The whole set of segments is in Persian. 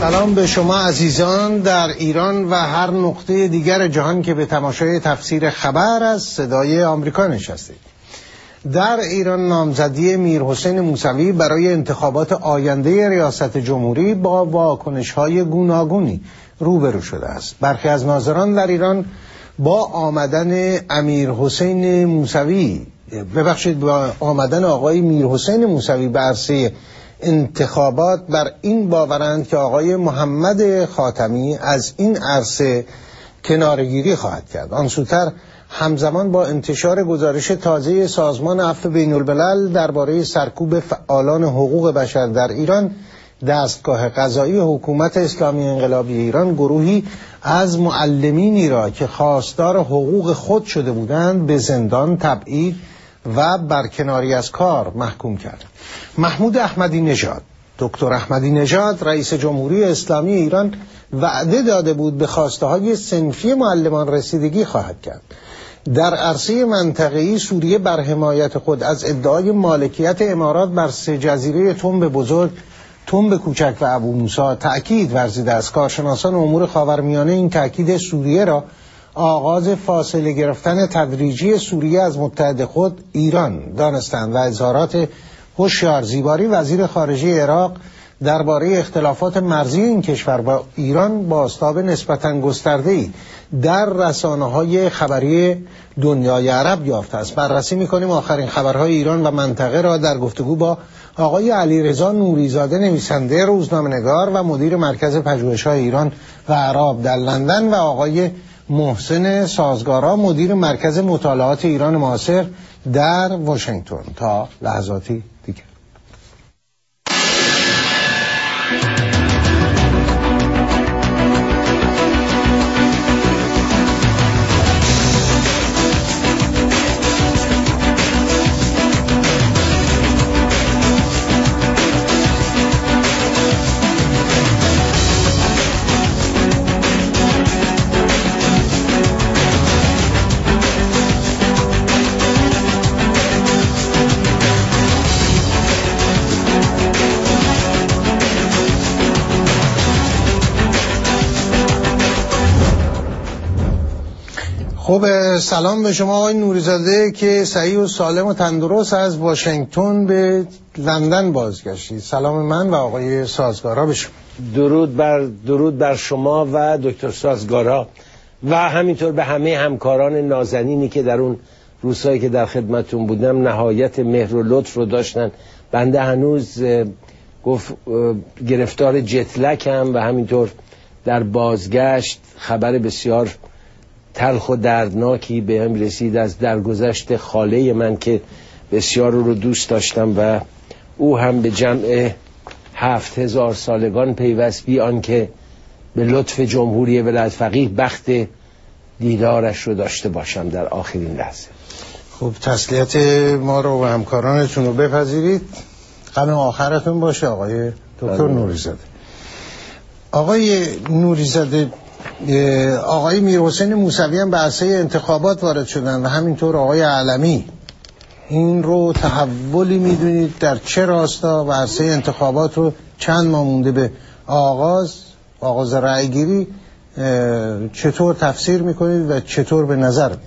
سلام به شما عزیزان در ایران و هر نقطه دیگر جهان که به تماشای تفسیر خبر از صدای آمریکا نشستید. در ایران نامزدی میرحسین موسوی برای انتخابات آینده ریاست جمهوری با واکنش‌های گوناگونی روبرو شده است. برخی از ناظران در ایران با آمدن آمدن آقای میرحسین موسوی به عرصه انتخابات بر این باورند که آقای محمد خاتمی از این عرصه کنارگیری خواهد کرد. آن سوتر همزمان با انتشار گزارش تازه سازمان عفو بین‌الملل درباره سرکوب فعالان حقوق بشر در ایران، دستگاه قضایی حکومت اسلامی انقلابی ایران گروهی از معلمینی را که خواستار حقوق خود شده بودند به زندان، تبعید و برکناری از کار محکوم کرد. محمود احمدی نژاد، دکتر احمدی نژاد رئیس جمهوری اسلامی ایران وعده داده بود به خواسته های صنفی معلمان رسیدگی خواهد کرد. در عرصه منطقه‌ای سوریه بر حمایت خود از ادعای مالکیت امارات بر 3 جزیره تنب بزرگ، تنب کوچک و ابو موسی تأکید ورزیده است. کارشناسان امور خاورمیانه این تأکید سوریه را آغاز فاصله گرفتن تدریجی سوریه از متحد خود ایران دانستند و اظهارات هوشیار زیباری وزیر خارجه عراق درباره اختلافات مرزی این کشور با ایران بازتاب نسبتاً گسترده‌ای در رسانه‌های خبری دنیای عرب یافته است. بررسی می‌کنیم آخرین خبرهای ایران و منطقه را در گفتگو با آقای علیرضا نوری‌زاده، نویسنده، روزنامه‌نگار و مدیر مرکز پژوهش‌های ایران و عرب در لندن و آقای محسن سازگارا، مدیر مرکز مطالعات ایران معاصر در واشنگتن. تا لحظاتی دیگر. خب سلام به شما آقای نوری‌زاده که صحیح و سالم و تندرست از واشنگتن به لندن بازگشتید. سلام من و آقای سازگارا به شما. درود بر شما و دکتر سازگارا و همینطور به همه همکاران نازنینی که در اون روزهایی که در خدمتون بودم نهایت مهر و لطف رو داشتن. بنده هنوز گرفتار جتلکم و همینطور در بازگشت خبر بسیار تلخ و دردناکی به هم رسید از درگذشت خاله من که بسیار رو دوست داشتم و او هم به جمع 7000 سالگان پیوست، بی آنکه به لطف جمهوری ولایت فقیه بخت دیدارش رو داشته باشم در آخرین لحظه. خب تسلیت ما رو و همکارانتون رو بپذیرید. غم آخرتون باشه آقای دکتر نوری‌زاده. آقای نوری‌زاده، آقای میرحسین موسوی هم به عرصه انتخابات وارد شدن و همینطور آقای علمی. این رو تحولی میدونید در چه راستا و عرصه انتخابات رو چند ماه مونده به آغاز رأیگیری چطور تفسیر میکنید و چطور به نظر میاد؟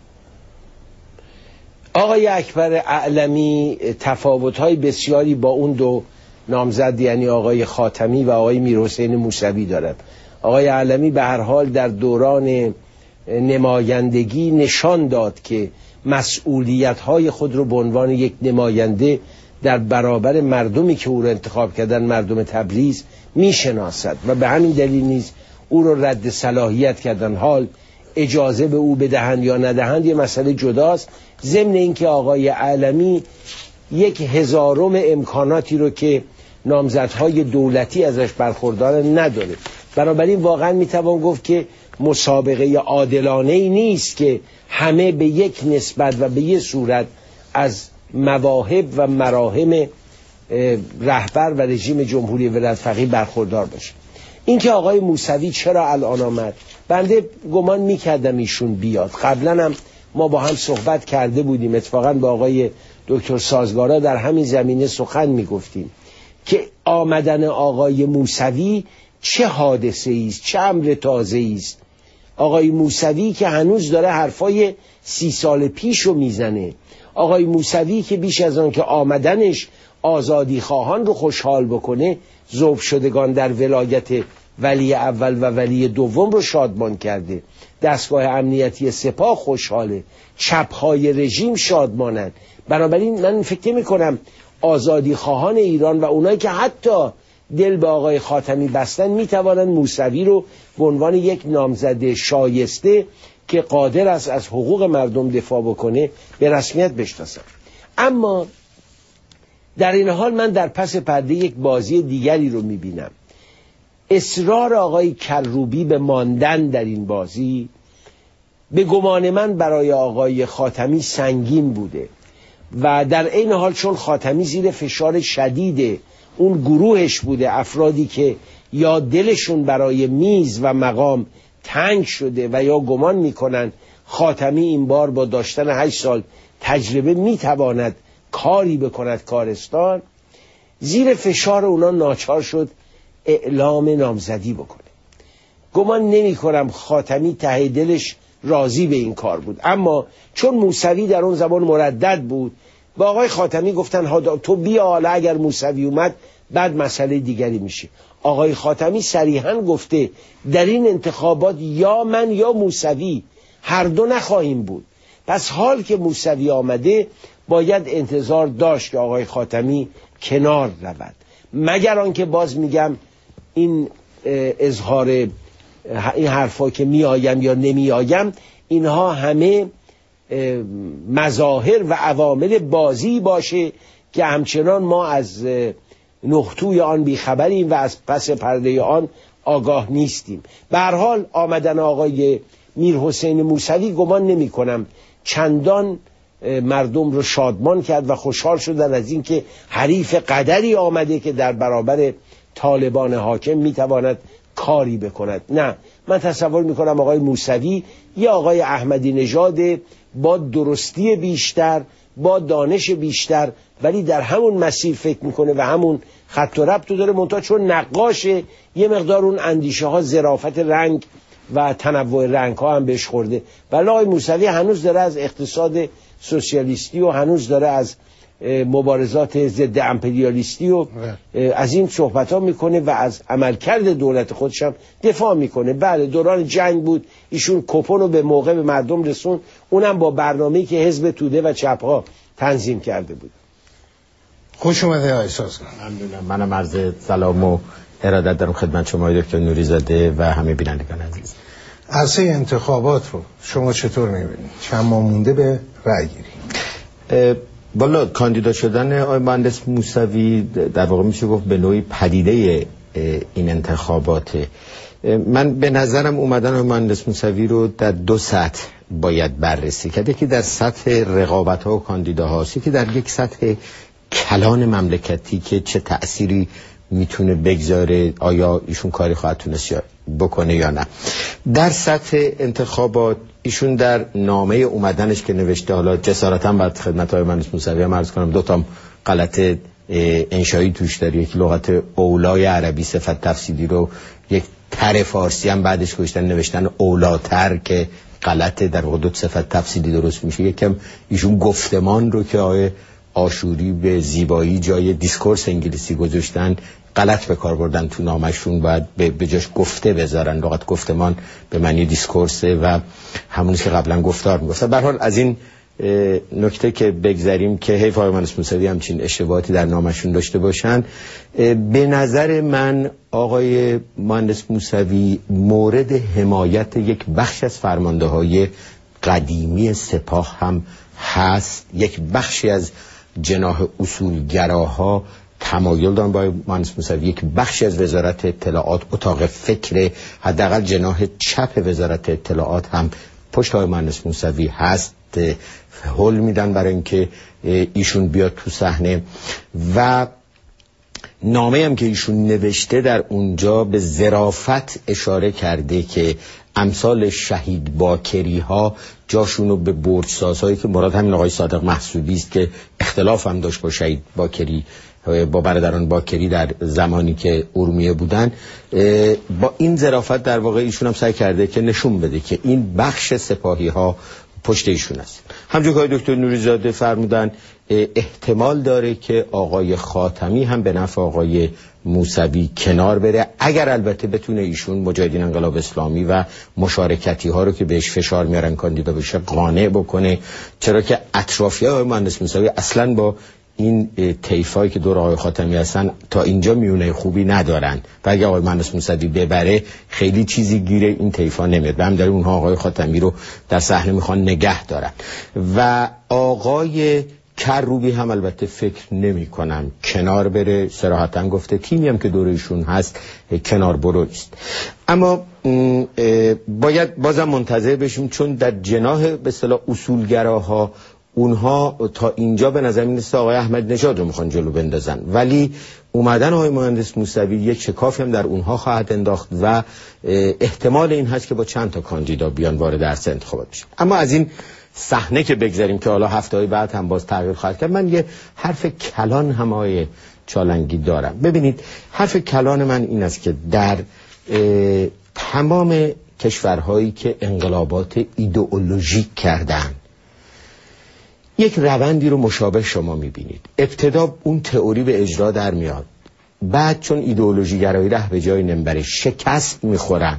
آقای اکبر علمی تفاوت‌های بسیاری با اون دو نامزد یعنی آقای خاتمی و آقای میرحسین موسوی دارد. آقای علمی به هر حال در دوران نمایندگی نشان داد که مسئولیت‌های خود رو به عنوان یک نماینده در برابر مردمی که او رو انتخاب کردن، مردم تبریز، میشناسد و به همین دلیل نیز او رو رد صلاحیت کردن. حال اجازه به او بدهند یا ندهند یه مسئله جداست، ضمن اینکه آقای علمی 1000م امکاناتی رو که نامزدهای دولتی ازش برخوردار نداره. بنابراین واقعا میتوان گفت که مسابقه عادلانه ای نیست که همه به یک نسبت و به یک صورت از مواهب و مراهم رهبر و رژیم جمهوری ولایت فقیه برخوردار باشه. اینکه آقای موسوی چرا الان آمد، بنده گمان میکردم ایشون بیاد. قبلا هم ما با هم صحبت کرده بودیم، اتفاقا با آقای دکتر سازگارا در همین زمینه سخن میگفتیم که آمدن آقای موسوی چه حادثه است، چه امر تازه است. آقای موسوی که هنوز داره حرفای 30 سال پیش رو میزنه، آقای موسوی که بیش از آن که آمدنش آزادی خواهان رو خوشحال بکنه، ذوب شدگان در ولایت ولی اول و ولی دوم رو شادمان کرده. دستگاه امنیتی سپاه خوشحاله، چپهای رژیم شادمانند. بنابراین من فکر میکنم آزادی خواهان ایران و اونایی که حتی دل به آقای خاتمی بستن میتوانند موسوی رو به عنوان یک نامزد شایسته که قادر است از حقوق مردم دفاع بکنه به رسمیت بشناسن. اما در این حال من در پس پرده یک بازی دیگری رو میبینم. اصرار آقای کروبی به ماندن در این بازی به گمان من برای آقای خاتمی سنگین بوده و در این حال چون خاتمی زیر فشار شدید اون گروهش بوده، افرادی که یا دلشون برای میز و مقام تنگ شده و یا گمان میکنن خاتمی این بار با داشتن 8 سال تجربه میتواند کاری بکند کارستان، زیر فشار اونا ناچار شد اعلام نامزدی بکنه. گمان نمی کنم خاتمی ته دلش راضی به این کار بود، اما چون موسوی در اون زمان مردد بود با آقای خاتمی گفتن تو بیا، حالا اگر موسوی اومد بعد مسئله دیگری میشه. آقای خاتمی صریحاً گفته در این انتخابات یا من یا موسوی، هر دو نخواهیم بود. پس حال که موسوی آمده باید انتظار داشت که آقای خاتمی کنار رود، مگر آنکه باز میگم این اظهار این حرفا که می آیم یا نمی آیم اینها همه مظاهر و عوامل بازی باشه که همچنان ما از نقطوی آن بیخبریم و از پس پرده آن آگاه نیستیم. به هر حال آمدن آقای میرحسین موسوی گمان نمی کنم چندان مردم رو شادمان کرد و خوشحال شدن از اینکه حریف قدری آمده که در برابر طالبان حاکم میتواند کاری بکند. نه، من تصور میکنم آقای موسوی یا آقای احمدی نژاد با درستی بیشتر، با دانش بیشتر، ولی در همون مسیر فکر میکنه و همون خط و ربط داره، منتها چون نقاشه یه مقدار اون اندیشه ها، ظرافت رنگ و تنوع رنگ ها هم بهش خورده. ولی آقای موسوی هنوز داره از اقتصاد سوسیالیستی و هنوز داره از مبارزات ضد امپریالیستی و از این صحبت ها میکنه و از عملکرد دولت خودش هم دفاع میکنه. بله، دوران جنگ بود، ایشون کوپن رو به موقع به مردم رسون، اونم با برنامه‌ای که حزب توده و چپ‌ها تنظیم کرده بود. خوش اومده آقای سازگار. ممنونم. منم عرض سلام و ارادت دارم خدمت شما دکتر نوری‌زاده و همه بینندگان عزیز. عرصه انتخابات رو شما چطور می‌بینید؟ چند ماه مونده به رأی گیری. والا کاندیدا شدن آقای مهندس موسوی در واقع میشه گفت به نوعی پدیده این انتخاباته. من به نظرم اومدن آقای مهندس موسوی رو در 2 سطح باید بررسی کرد. یکی در سطح رقابت‌ها و کاندیداهاست، یکی در یک سطح کلان مملکتی که چه تأثیری میتونه بگذاره، آیا ایشون کاری خواهد تونست بکنه یا نه. در سطح انتخابات ایشون در نامه اومدنش که نوشته، حالا جسارتاً بعد خدمت های مهندس موسوی هم عرض کنم 2 تا غلط انشایی توش داره. یک لغت اولای عربی صفت تفسیری رو یک تر فارسی هم بعدش گذاشتن نوشتن اولاتر که غلطه، در واقع 2 صفت تفسیری درست میشه. یکم ایشون گفتمان رو که آقای آشوری به زیبایی جای دیسکورس انگلیسی گذاشتن غلط به کار بردن تو نامشون، باید به جاش گفته بذارن. لغت گفتمان به معنی دیسکورسه و همونی که قبلا گفتار میگفتن. به هر حال از این نکته که بگذاریم که حیف آقای مهندس موسوی همچین اشتباهاتی در نامشون داشته باشن. به نظر من آقای مهندس موسوی مورد حمایت یک بخش از فرمانده‌های قدیمی سپاه هم هست. یک بخشی از جناح اصولگراها تمایل دارن با مهندس موسوی، یک بخشی از وزارت اطلاعات، اتاق فکر حداقل جناح چپ وزارت اطلاعات هم پشت های مهندس موسوی هست، هول میدن برای اینکه ایشون بیاد تو صحنه. و نامه هم که ایشون نوشته در اونجا به ظرافت اشاره کرده که امثال شهید باکری ها جاشونو به بردسازهایی که مراد همین آقای صادق محسوبی است که اختلاف هم داشت با شهید باکری با برادران باکری در زمانی که ارومیه بودن، با این ظرافت در واقع ایشون هم سعی کرده که نشون بده که این بخش سپاهی ها پشت ایشون است. همچون که دکتر نوری‌زاده فرمودن احتمال داره که آقای خاتمی هم به نفع آقای موسوی کنار بره، اگر البته بتونه ایشون مجاهدین انقلاب اسلامی و مشارکتی ها رو که بهش فشار میارن کاندیدا بشه قانع بکنه، چرا که اطرافیان آقای مهندس موسوی اصلا با این طیفایی که دور آقای خاتمی هستن تا اینجا میونه خوبی ندارن و اگه آقای مهندس موسوی ببره خیلی چیزی گیره این طیفا نمیاد و هم داره اونها آقای خاتمی رو در صحنه میخوان نگه دارن و آقای کروبی هم البته فکر نمی کنم کنار بره، صراحتاً گفته تیمی هم که دور ایشون هست کنار برو نیست. اما باید بازم منتظر بشیم، چون در جناح به اصطلاح اصولگراها اونها تا اینجا به نظر میاد آقای احمدی نژاد رو میخوان جلو بندازن، ولی اومدن آقای مهندس موسوی یک شکافی هم در اونها خواهد انداخت و احتمال این هست که با چند تا کاندیدا بیان وارد عرصه انتخابات بشن. اما از این صحنه که بگذاریم که حالا هفته‌های بعد هم باز تغییر خواهد کرد، من یه حرف کلان هم آقای چالنگی دارم. ببینید حرف کلان من این است که در تمام کشورهایی که انقلابات ایدئولوژیک کردن یک روندی رو مشابه شما میبینید. ابتدا اون تئوری به اجرا در میاد، بعد چون ایدئولوژی گرایی ره به جای نمیبره شکست میخورن،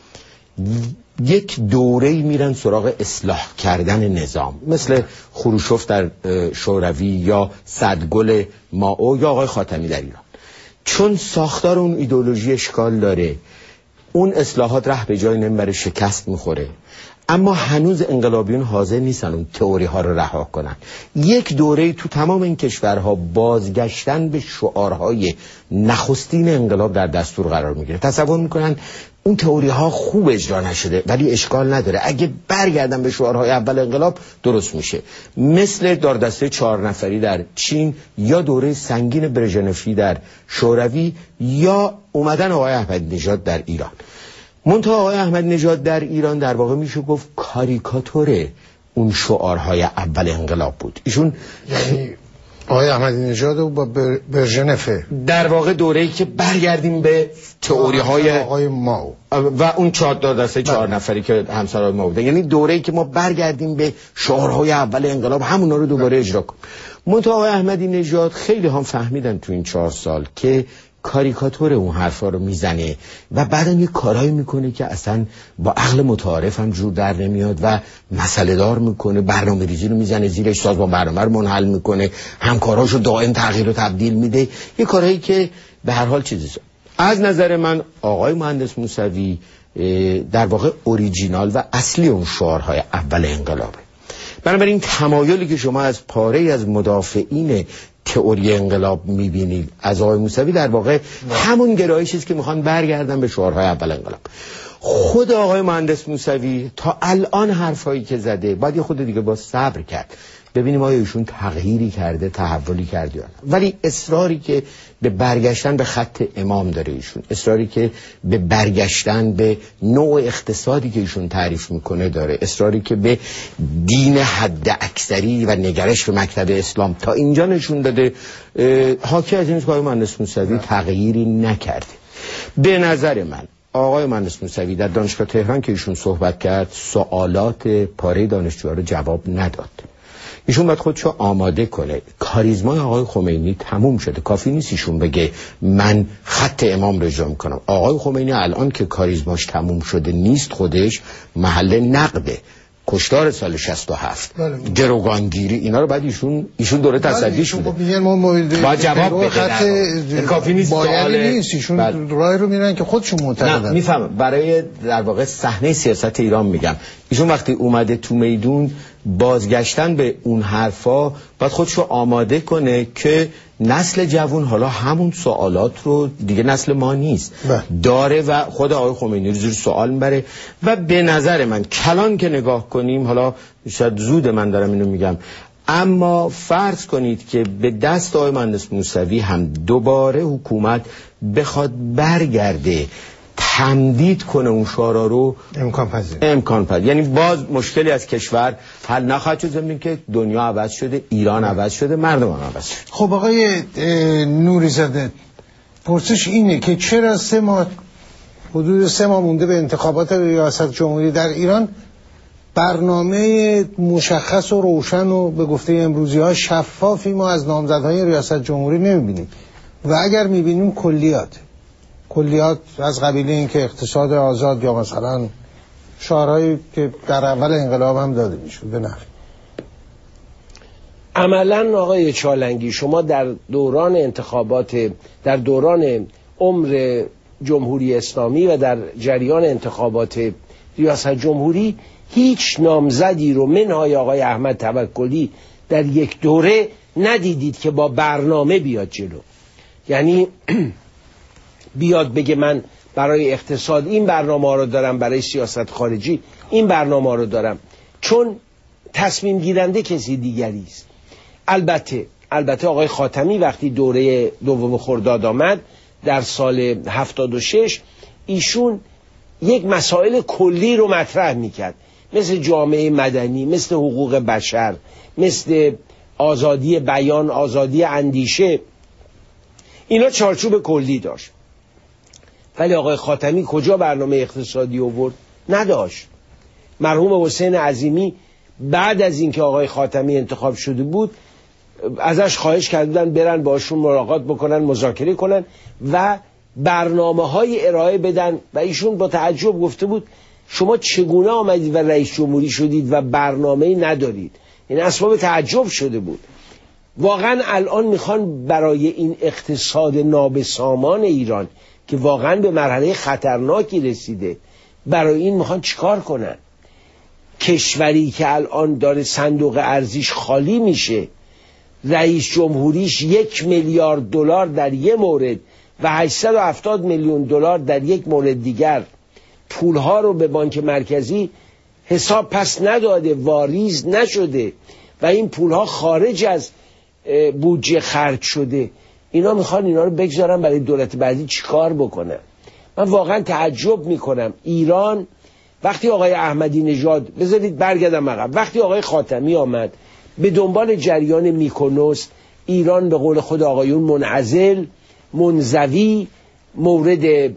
یک دوره‌ای میرن سراغ اصلاح کردن نظام، مثل خروشوف در شوروی یا سدگل مائو یا آقای خاتمی در ایران. چون ساختار اون ایدئولوژی اشکال داره، اون اصلاحات ره به جای نمیبره، شکست میخوره، اما هنوز انقلابیون حاضر نیستن اون تئوری ها رو رها کنن. یک دوره تو تمام این کشورها بازگشتن به شعارهای نخستین انقلاب در دستور قرار میگیره. تصور میکنن اون تئوری ها خوب اجرا نشده ولی اشکال نداره، اگه برگردن به شعارهای اول انقلاب درست میشه، مثل داردسته 4 نفری در چین یا دوره سنگین برژنفی در شوروی یا اومدن آقای احمدی نژاد در ایران. منتها آقای احمدی نژاد در ایران در واقع میشه گفت کاریکاتور اون شعارهای اول انقلاب بود. ایشون یعنی آقای احمدی نژاد و با برژنفه در واقع دوره‌ای که برگردیم به تئوری‌های آقای ماو و اون 4 دسته 4 نفری که همسرای ما بودن، یعنی دوره‌ای که ما برگردیم به شعارهای اول انقلاب همونا رو دوباره اجرا کنیم. منتها آقای احمدی نژاد خیلی هم فهمیدن تو این 4 سال که کاریکاتور اون حرفا رو میزنه و بعدم یه کارایی میکنه که اصلا با عقل متعارف هم جور در نمیاد و مسئله دار میکنه، برنامه ریزی رو میزنه زیرش، سازمان برنامه رو منحل میکنه، همکاراشو دائم تغییر و تبدیل میده، یه کارهایی که به هر حال چیزی. از نظر من آقای مهندس موسوی در واقع اوریجینال و اصلی اون شعارهای اول انقلابه. بنابراین تمایلی که شما از پاره از مدافعین تئوری انقلاب میبینید از آقای موسوی در واقع همون گرایشی است که میخوان برگردن به شعارهای اول انقلاب. خود آقای مهندس موسوی تا الان حرفایی که زده باید یه خود دیگه با صبر کرد، ببینیم آیا ایشون تغییری کرده، تحولی کرده یا نه. ولی اصراری که به برگشتن به خط امام داره ایشون، اصراری که به برگشتن به نوع اقتصادی که ایشون تعریف میکنه داره، اصراری که به دین حد اکثری و نگرش به مکتب اسلام تا اینجا نشون داده، حاکی از این است که آقای مهندس موسوی تغییری نکرده. به نظر من آقای مهندس موسوی در دانشگاه تهران که ایشون صحبت کرد سوالات پاره دانشجوها رو جواب نداد. ایشون باید خودشو آماده کنه. کاریزمای آقای خمینی تموم شده، کافی نیست ایشون بگه من خط امام رو اجرا میکنم. آقای خمینی الان که کاریزماش تموم شده نیست، خودش محل نقده. کشتار سال 67 گروگانگیری اینا رو بعد ایشون دوره تصدیش بوده. باید جواب بده. کافی نیست سوال نیست. ایشون راه رو میرن که خودشون معتقدن. نه میفهمم، برای در واقع صحنه سیاست ایران میگم. ایشون وقتی اومده تو میدون بازگشتن به اون حرفا باید خودشو آماده کنه که نسل جوان حالا همون سوالات رو دیگه نسل ما نیست داره و خود آقای خمینی رو زیر سوال میبره. و به نظر من کلان که نگاه کنیم، حالا شاید زود من دارم اینو میگم، اما فرض کنید که به دست آقای مهندس موسوی هم دوباره حکومت بخواد برگرده تمدید کنه اون شورا رو امکان پذیر. یعنی باز مشکلی از کشور حل نخواهد شد، زمین که دنیا عوض شده، ایران عوض شده، مردم هم عوض شده. خب آقای نوری زاده، پرسش اینه که چرا حدود 3 ماه مونده به انتخابات ریاست جمهوری در ایران برنامه مشخص و روشن و به گفته امروزی ها شفافی ما از نامزدهای ریاست جمهوری نمیبینیم و اگر میبینیم کلیات از قبیله این که اقتصاد آزاد یا مثلا شعارهایی که در اول انقلاب هم داده میشود به نفع. عملا آقای چالنگی شما در دوران انتخابات، در دوران عمر جمهوری اسلامی و در جریان انتخابات ریاست جمهوری هیچ نامزدی رو منهای آقای احمد توکلی در یک دوره ندیدید که با برنامه بیاد جلو. یعنی بیاد بگه من برای اقتصاد این برنامه رو دارم، برای سیاست خارجی این برنامه رو دارم، چون تصمیم گیرنده کسی دیگری است. البته آقای خاتمی وقتی دوره دوم خرداد آمد در سال 76 ایشون یک مسائل کلی رو مطرح میکرد، مثل جامعه مدنی، مثل حقوق بشر، مثل آزادی بیان، آزادی اندیشه، اینا چارچوب کلی داشت. ولی آقای خاتمی کجا برنامه اقتصادی آورد؟ نداشت. مرحوم حسین عظیمی بعد از اینکه آقای خاتمی انتخاب شده بود ازش خواهش کردن برن باشون ملاقات بکنن، مذاکره کنن و برنامه‌های ارائه بدن و ایشون با تعجب گفته بود شما چگونه آمدید و رئیس جمهوری شدید و برنامه‌ای ندارید؟ این اسباب تعجب شده بود. واقعا الان میخوان برای این اقتصاد نابسامان ایران که واقعا به مرحله خطرناکی رسیده، برای این میخوان چیکار کنن؟ کشوری که الان داره صندوق ارزیش خالی میشه، رئیس جمهوریش 1 میلیارد دلار در یک مورد و 870 میلیون دلار در یک مورد دیگر پولها رو به بانک مرکزی حساب پس نداده، واریز نشده و این پولها خارج از بودجه خرج شده، اینا میخوان اینا رو بگذارن برای دولت بعدی چیکار بکنن؟ من واقعا تعجب میکنم. ایران وقتی آقای احمدی نژاد، بذارید برگردم عقب، وقتی آقای خاتمی آمد به دنبال جریان میکونوس، ایران به قول خود آقایون منعزل، منزوی، مورد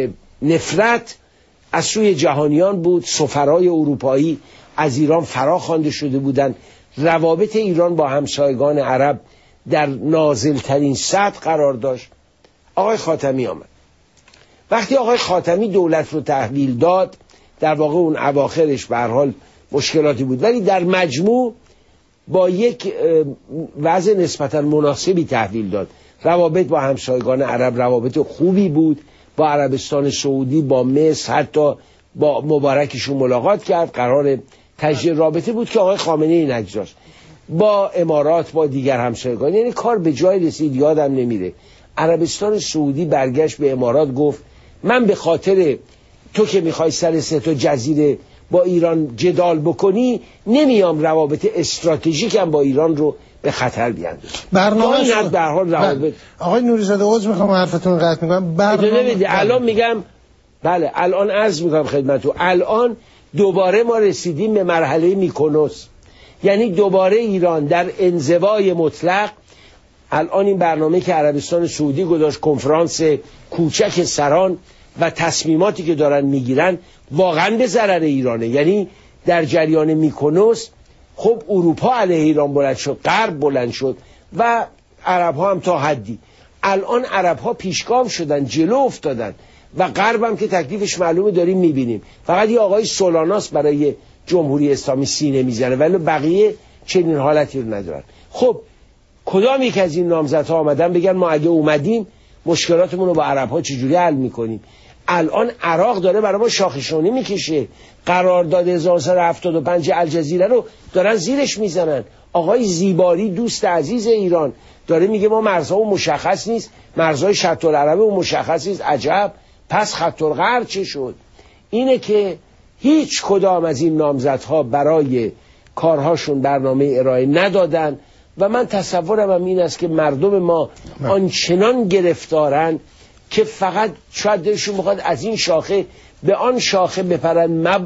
نفرت از سوی جهانیان بود. سفرای اروپایی از ایران فرا خوانده شده بودند. روابط ایران با همسایگان عرب در نازلترین سطح قرار داشت. آقای خاتمی آمد. وقتی آقای خاتمی دولت رو تحویل داد، در واقع اون اواخرش به هر حال مشکلاتی بود، ولی در مجموع با یک وضع نسبتا مناسبی تحویل داد. روابط با همسایگان عرب روابط خوبی بود، با عربستان سعودی، با مصر، حتی با مبارکشون ملاقات کرد، قرار تجدید رابطه بود که آقای خامنه‌ای نگذاشت. با امارات، با دیگر همسایگان، یعنی کار به جای رسید. یادم نمیره عربستان سعودی برگشت به امارات گفت من به خاطر تو که میخوای سر 3 تا جزیره با ایران جدال بکنی نمیام روابط استراتژیکم با ایران رو به خطر بیاندازم. برنامه به هر حال روابط. آقای نوری زاده عذر میخوام حرفتون قطع میکنم. الان میگم بله، الان عرض میکنم خدمتتون، الان دوباره ما رسیدیم به مرحله میکونوس، یعنی دوباره ایران در انزوای مطلق. الان این برنامه که عربستان سعودی گذاشت، کنفرانس کوچک سران و تصمیماتی که دارن میگیرن واقعا به ضرر ایرانه. یعنی در جریان میکونوس خب اروپا علیه ایران بلند شد، غرب بلند شد و عرب ها هم تا حدی. الان عرب ها پیشگام شدن، جلو افتادن و غرب هم که تکلیفش معلومه داریم میبینیم. فقط یه آقای سولاناس برای جمهوری اسلامی سینه میزنه ولی بقیه چنین حالتی رو ندارن. خب کدام یک از این نامزدها آمدن بگن ما اگه اومدیم مشکلاتمون رو با عرب ها چجوری حل میکنیم؟ الان عراق داره برای ما شاخشونی میکشه. قرارداد 1975 الجزیره رو دارن زیرش میزنن. آقای زیباری دوست عزیز ایران داره میگه ما مرزها مشخص نیست، مرزهای شط العرب مشخص نیست. عجب، پس خط القرع چه شد؟ اینه که هیچ کدام از این نامزدها برای کارهاشون برنامه ارائه ندادن و من تصورم این است که مردم ما آنچنان گرفتارند که فقط شاید دلشون میخواد از این شاخه به آن شاخه بپرن،